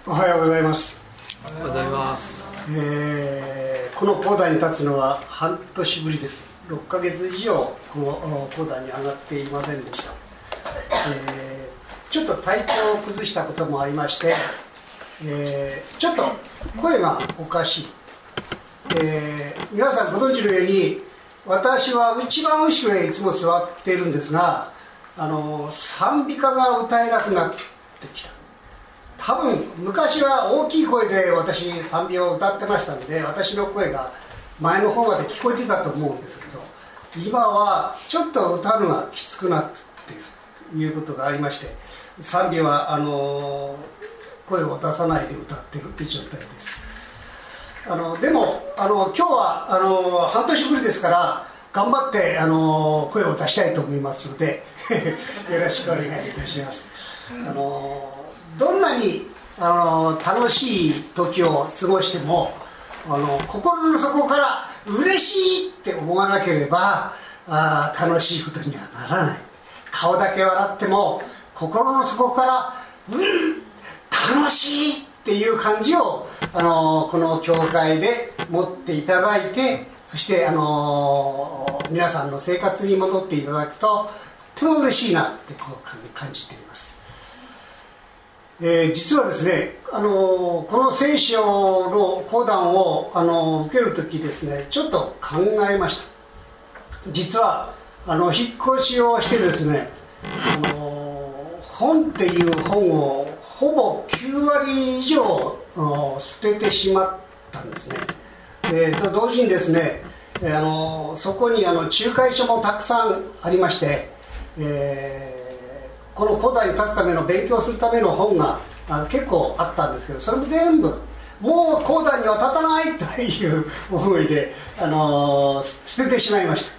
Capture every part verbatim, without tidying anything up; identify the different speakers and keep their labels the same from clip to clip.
Speaker 1: おはようございます。
Speaker 2: おはようございます。
Speaker 1: えー、この講談に立つのは半年ぶりです。ろっかげつ以上この講談に上がっていませんでした。えー、ちょっと体調を崩したこともありまして、えー、ちょっと声がおかしい。えー、皆さんご存知のように私は一番後ろへいつも座っているんですが、あの賛美歌が歌えなくなってきた。多分昔は大きい声で私賛美を歌ってましたので、私の声が前の方まで聞こえてたと思うんですけど、今はちょっと歌うのがきつくなっているということがありまして、賛美はあの声を出さないで歌っているという状態です。あのでもあの今日はあの半年ぶりですから頑張ってあの声を出したいと思いますのでよろしくお願いいたします。あのどんなにあの楽しい時を過ごしても、あの心の底から嬉しいって思わなければあ楽しいことにはならない。顔だけ笑っても心の底からうん楽しいっていう感じをあのこの教会で持っていただいて、そしてあの皆さんの生活に戻っていただくととっても嬉しいなってこう感じています。えー、実はですね、あのこの聖書の講談をあの受けるときですね、ちょっと考えました。実はあの引っ越しをしてですね、あの本っていう本をほぼきゅうわり以上捨ててしまったんですね。えー、と同時にですね、あのそこにあの仲介書もたくさんありまして、えーこの講談に立つための勉強するための本が結構あったんですけど、それも全部もう講談には立たないという思いで、あの捨ててしまいました。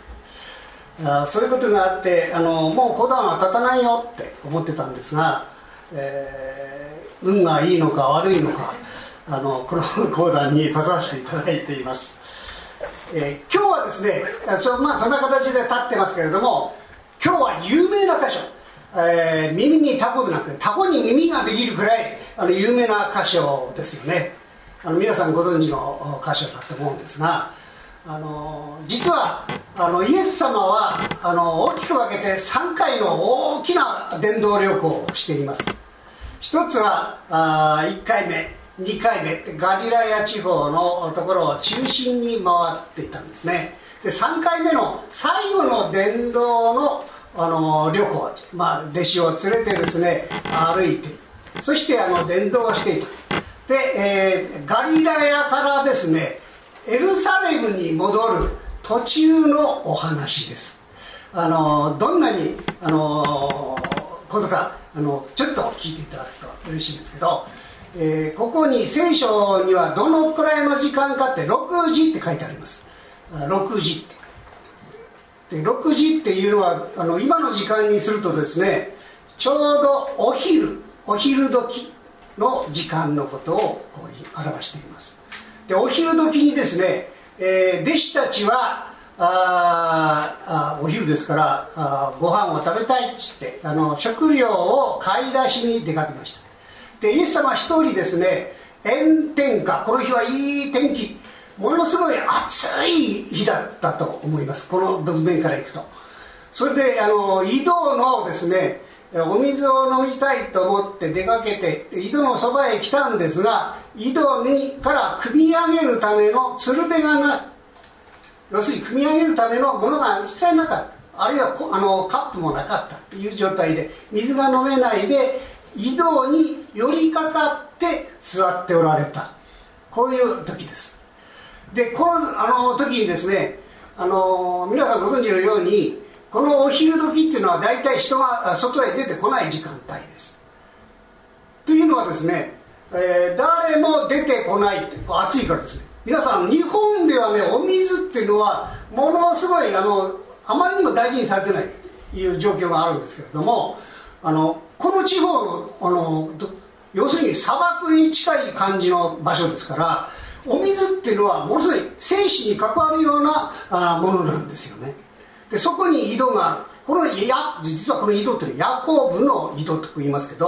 Speaker 1: あそういうことがあって、あのもう講談は立たないよって思ってたんですが、えー、運がいいのか悪いのか、あのこの講談に立たせていただいています。えー、今日はですね、そ、まあ、そんな形で立ってますけれども、今日は有名な箇所、えー、耳にタコでなくてタコに耳ができるくらいあの有名な箇所ですよね。あの皆さんご存知の箇所だと思うんですが、あの実はあのイエス様はあの大きく分けてさんかいの大きな伝道旅行をしています。一つはあいっかいめにかいめガリラヤ地方のところを中心に回っていたんですね。でさんかいめの最後の伝道のあの旅行、まあ、弟子を連れてですね歩いて、そしてあの伝道をしていた。で、えー、ガリラヤからですねエルサレムに戻る途中のお話です。あのどんなにあのことかあのちょっと聞いていただくと嬉しいんですけど、えー、ここに聖書にはどのくらいの時間かってろくじって書いてあります。ろくじってでろくじっていうのはあの今の時間にするとですね、ちょうどお昼お昼時の時間のことをこう表しています。でお昼時にですね、えー、弟子たちはああお昼ですからあご飯を食べたいっつってあの食料を買い出しに出かけました。でイエス様一人ですね、炎天下、この日はいい天気、ものすごい暑い日だったと思います。この文面からいくと。それであの井戸のですねお水を飲みたいと思って出かけて井戸のそばへ来たんですが、井戸にから汲み上げるためのつるべがない、要するに汲み上げるためのものが実際なかった、あるいはあのカップもなかったという状態で水が飲めないで井戸に寄りかかって座っておられた、こういう時です。でこのあの時にですね、あの皆さんご存知のようにこのお昼時っていうのは大体人が外へ出てこない時間帯です。というのはですね、えー、誰も出てこないって、暑いからですね。皆さん日本ではねお水っていうのはものすごいあのあまりにも大事にされてないという状況があるんですけれども、あのこの地方の、あの要するに砂漠に近い感じの場所ですから、お水っていうのはものすごい生死に関わるようなあものなんですよね。でそこに井戸が、このや実はこの井戸っていうのはヤコブの井戸と言いますけど、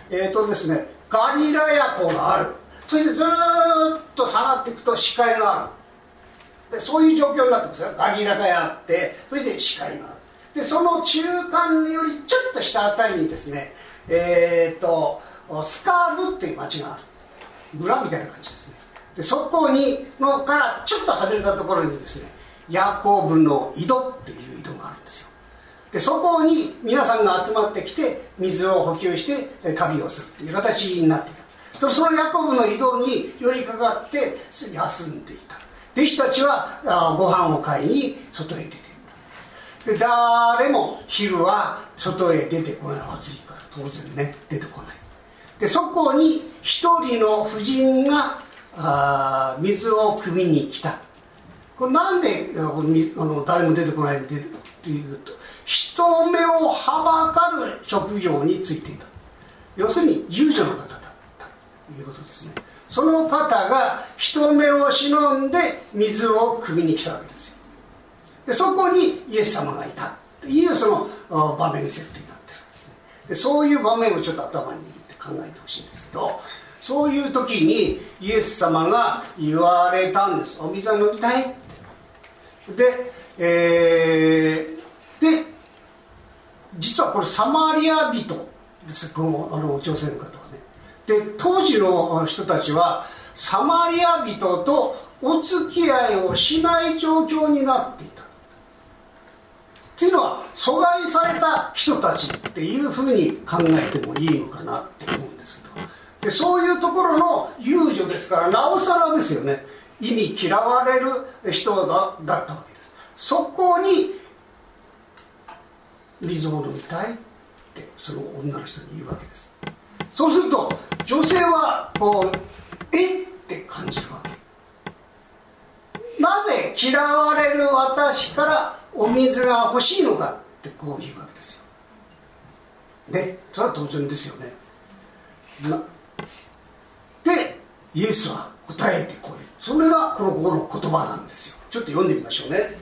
Speaker 1: えーとですね、ガリラヤ湖がある。それでずーっと下がっていくと視界がある。でそういう状況になってますよ。ガリラがあって、そして視界がある。でその中間よりちょっと下あたりにですね、えーとスカーブっていう町がある。村みたいな感じですね。でそこにのからちょっと外れたところにですね、ヤコブの井戸っていう井戸があるんですよ。でそこに皆さんが集まってきて水を補給して旅をするっていう形になっていた。そのヤコブの井戸に寄りかかって休んでいた。弟子たちはご飯を買いに外へ出ていった。で誰も昼は外へ出てこない。暑いから当然ね出てこない。でそこに一人の婦人があ水を汲みに来た。これなんであの誰も出てこないっていうと、人目をはばかる職業についていた。要するに遊女の方だったということですね。その方が人目を忍んで水を汲みに来たわけですよ。でそこにイエス様がいたというその場面設定になってるんですね。でそういう場面をちょっと頭に入れて考えてほしいんですけど、そういう時にイエス様が言われたんです。お水は飲みたいって。で、えー、で実はこれサマリア人です。このあの女性の方はね。で当時の人たちはサマリア人とお付き合いをしない状況になっていたっていうのは、阻害された人たちっていうふうに考えてもいいのかなって思うんですけど、でそういうところの遊女ですから、なおさらですよね。意味嫌われる人 だ, だったわけです。そこに水を飲みたいってその女の人に言うわけです。そうすると女性はこうえって感じるわけ。なぜ嫌われる私からお水が欲しいのかってこう言うわけですよ。ね、それは当然ですよね。でイエスは答えてこい。それがこのこの言葉なんですよ。ちょっと読んでみましょうね。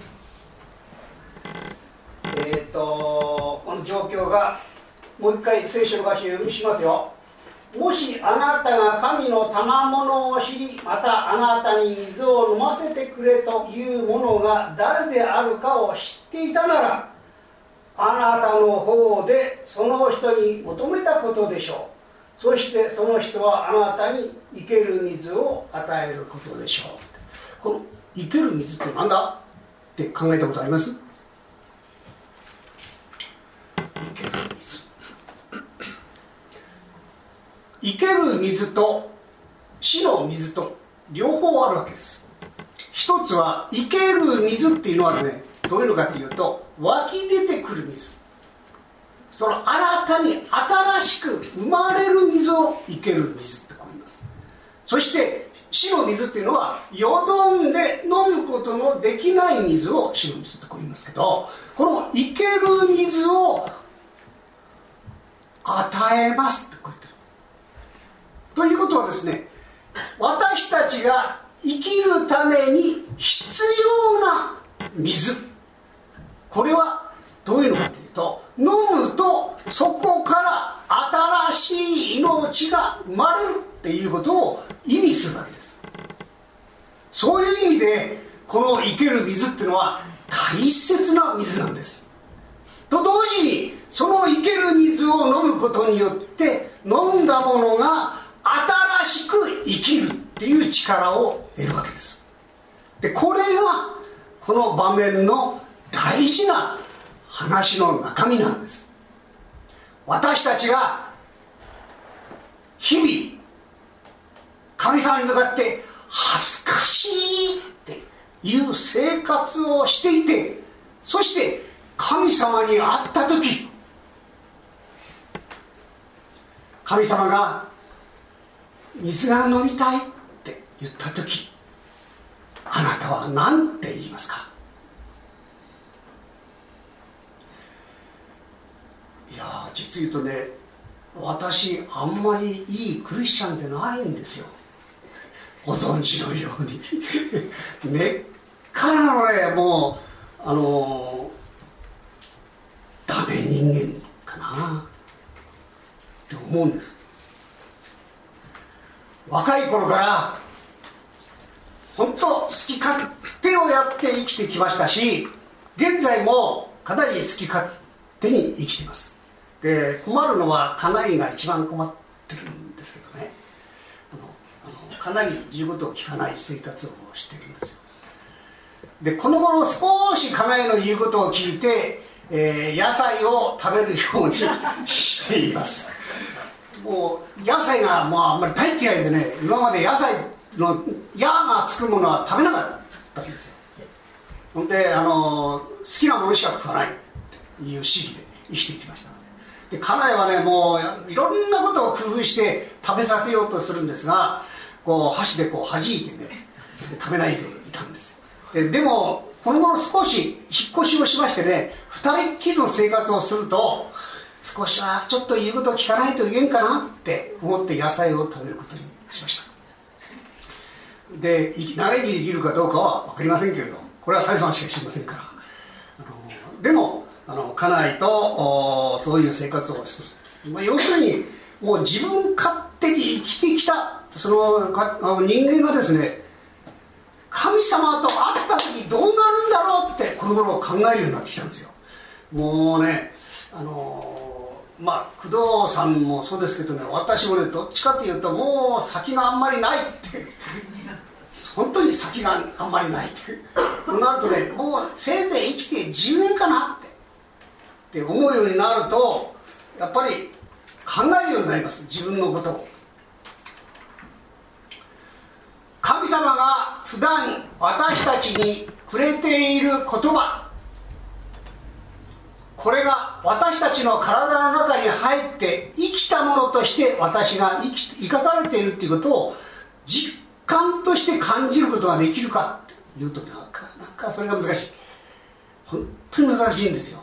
Speaker 1: えっとこの状況がもう一回聖書の箇所を読みしますよ。もしあなたが神の賜物を知り、またあなたに水を飲ませてくれというものが誰であるかを知っていたなら、あなたの方でその人に求めたことでしょう。そしてその人はあなたに生ける水を与えることでしょう。この生ける水って何だって考えたことあります？生ける水、生ける水と死の水と両方あるわけです。一つは生ける水っていうのはね、どういうのかっていうと、湧き出てくる水、その新たに新しく生まれる水を生ける水ってこう言います。そして死の水っていうのはよどんで飲むことのできない水を死の水ってこう言いますけど、この生ける水を与えますってこう言ってる。ということはですね、私たちが生きるために必要な水、これはどういうのかというと、飲むとそこから新しい命が生まれるっていうことを意味するわけです。そういう意味でこの生ける水っていうのは大切な水なんです。と同時にその生ける水を飲むことによって飲んだものが新しく生きるっていう力を得るわけです。でこれがこの場面の大事な話の中身なんです。私たちが日々神様に向かって恥ずかしいっていう生活をしていて、そして神様に会った時、神様が水が飲みたいって言った時、あなたは何て言いますか？いや実言うとね、私あんまりいいクリスチャンでないんですよ。ご存知のように根っからのね、もうあのダメ人間かなって思うんです。 若い頃から本当好き勝手をやって生きてきましたし、現在もかなり好き勝手に生きています。で、困るのは家内が一番困ってるんですけどね、あのあのかなり言うことを聞かない生活をしてるんですよ。で、この頃少し家内の言うことを聞いて、えー、野菜を食べるようにしています。もう野菜がもうあんまり大嫌いでね、今まで野菜の矢がつくものは食べなかったんですよ。ほんで、あの好きなものしか食わないという主義で生きてきましたので、で家内はね、もういろんなことを工夫して食べさせようとするんですが、こう箸でこう弾いてね、食べないでいたんですよ。で, でもこの頃少し引っ越しをしましてね、二人っきりの生活をすると、少しはちょっと言うことを聞かないといけんかなって思って野菜を食べることにしました。で、長生きできるかどうかは分かりませんけれど、これは神様しか知りませんから、あのでもあの家内とそういう生活をする、まあ、要するにもう自分勝手に生きてきたそのかあの人間がですね、神様と会った時どうなるんだろうってこの頃考えるようになってきたんですよ。もうね、あのまあ工藤さんもそうですけどね、私もね、どっちかというともう先があんまりないって本当に先があんまりないってとなるとね、もうせいぜい生きてじゅうねんかなってって思うようになると、やっぱり考えるようになります、自分のことを。神様が普段私たちにくれている言葉、これが私たちの体の中に入って生きたものとして私が生き生かされているということを実感として感じることができるかというと、なかなかそれが難しい。本当に難しいんですよ。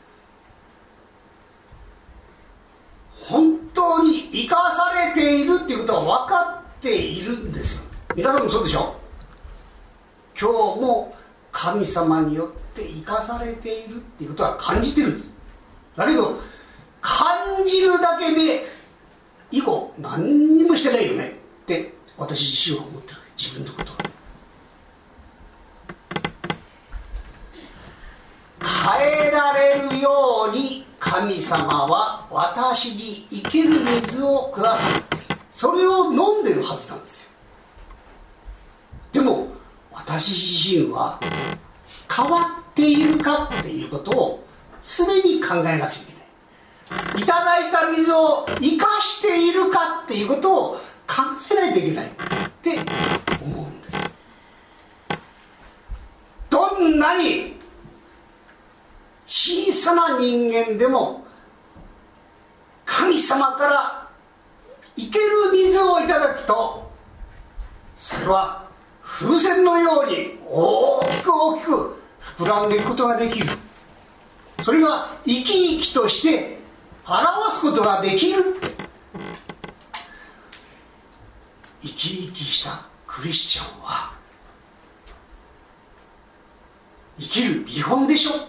Speaker 1: 本当に生かされているっていうことは分かっているんですよ。皆さんもそうでしょ。今日も神様によって生かされているっていうことは感じてるんです。だけど感じるだけで以後何にもしてないよねって私自身は思ってる。自分のことを変えられるように神様は私に生ける水をくださる。それを飲んでるはずなんですよ。でも私自身は変わっているかっていうことを常に考えなくちゃいけない。いただいた水を生かしているかっていうことを考えないといけないって思うんです。どんなに小さな人間でも神様から生ける水をいただくと、それは風船のように大きく大きく膨らんでいくことができる。それが生き生きとして表すことができる。生き生きしたクリスチャンは生きる見本でしょ。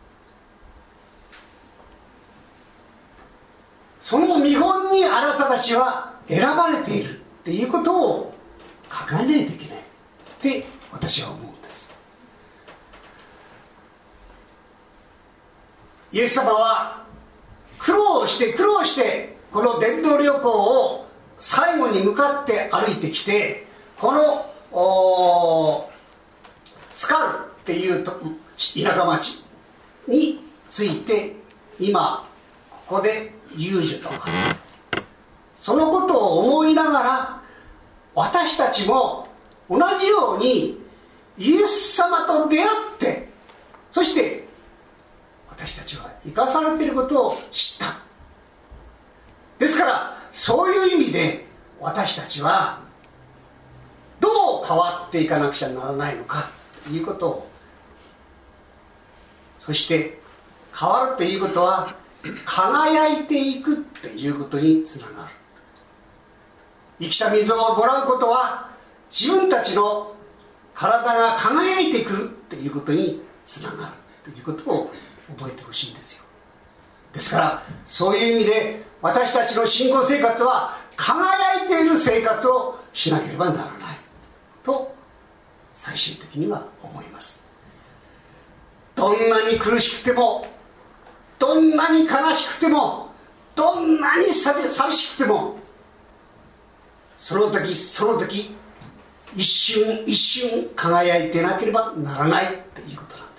Speaker 1: その見本にあなたたちは選ばれているっていうことを考えないといけないって私は思うんです。イエス様は苦労して苦労してこの伝道旅行を最後に向かって歩いてきて、このスカルっていうと田舎町について今ここで遊女とかそのことを思いながら、私たちも同じようにイエス様と出会って、そして私たちは生かされていることを知った。ですからそういう意味で私たちはどう変わっていかなくちゃならないのかということを、そして変わるということは輝いていくっていうことにつながる。生きた水をもらうことは自分たちの体が輝いてくるっていうことにつながるということを覚えてほしいんですよ。ですからそういう意味で私たちの信仰生活は輝いている生活をしなければならないと最終的には思います。どんなに苦しくても、どんなに悲しくても、どんなに寂しくても、その時その時一瞬一瞬輝いてなければならないということなんです。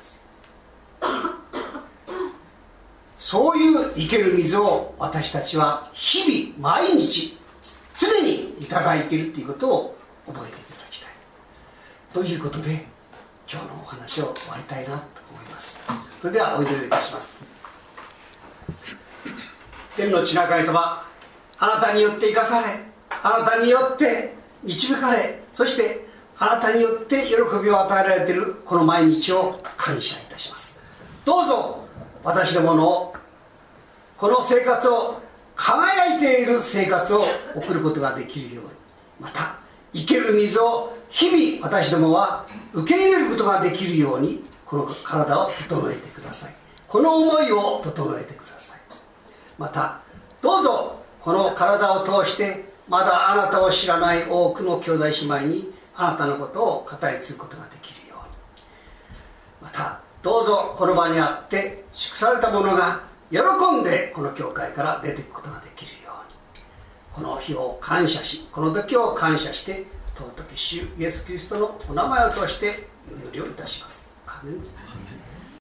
Speaker 1: そういう生ける水を私たちは日々毎日常にいただいているということを覚えていただきたいということで、今日のお話を終わりたいなと思います。それではお祈りいたします。天の地な神様、あなたによって生かされ、あなたによって導かれ、そしてあなたによって喜びを与えられているこの毎日を感謝いたします。どうぞ私どものこの生活を、輝いている生活を送ることができるように、また生ける水を日々私どもは受け入れることができるように、この体を整えてください。この思いを整えてください。またどうぞこの体を通してまだあなたを知らない多くの兄弟姉妹にあなたのことを語り継ぐことができるように、またどうぞこの場にあって祝された者が喜んでこの教会から出ていくことができるように、この日を感謝し、この時を感謝して、尊き主イエス・キリストのお名前を通してお祈りをいたします。アーメン。